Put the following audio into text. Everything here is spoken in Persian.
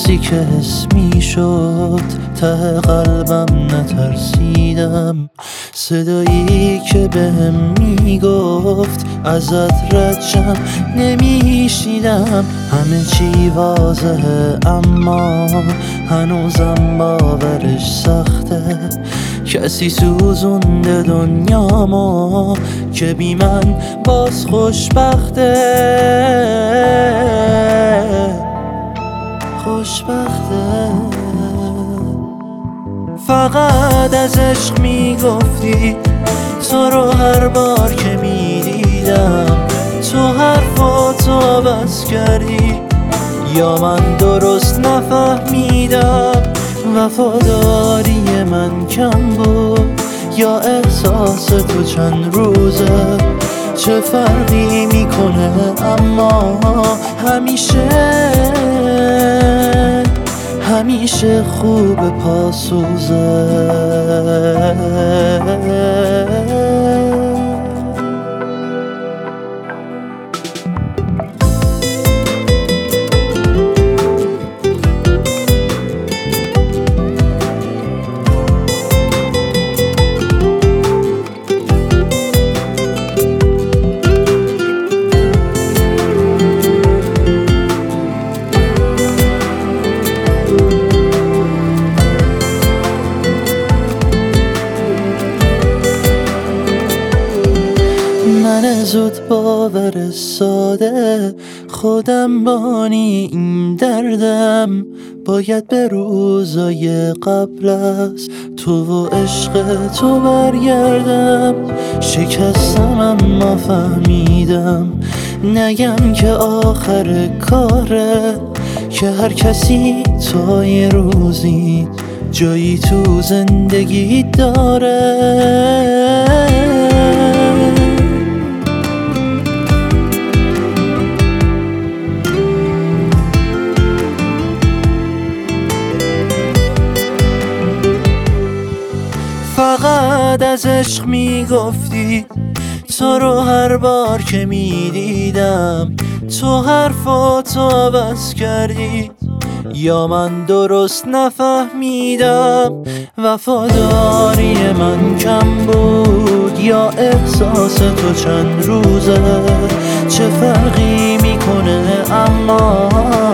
کسی که حس میشد ته قلبم نترسیدم، صدایی که بهم میگفت ازت ردشم نمیشیدم. همه چی واضحه اما هنوزم باورش سخته، کسی سوزونده دنیامو که بی من باز خوشبخته. فقط از عشق میگفتی، تو رو هر بار که میدیدم تو حرفاتو عوض کردی، یا من درست نفهمیدم وفاداری من کم بود یا احساس تو چند روزه. چه فرقی میکنه اما همیشه خوب پاسوزه. من زود باور ساده خودم بانی این دردم، باید به روزای قبل از تو و عشق تو برگردم. شکستم اما فهمیدم نگم که آخر کاره، که هر کسی تا یه روزی جایی تو زندگی داره. فقط از عشق میگفتی، تو رو هر بار که میدیدم تو حرفاتو عوض کردی، یا من درست نفهمیدم وفاداری من کم بود یا احساس تو چند روزه. چه فرقی میکنه اما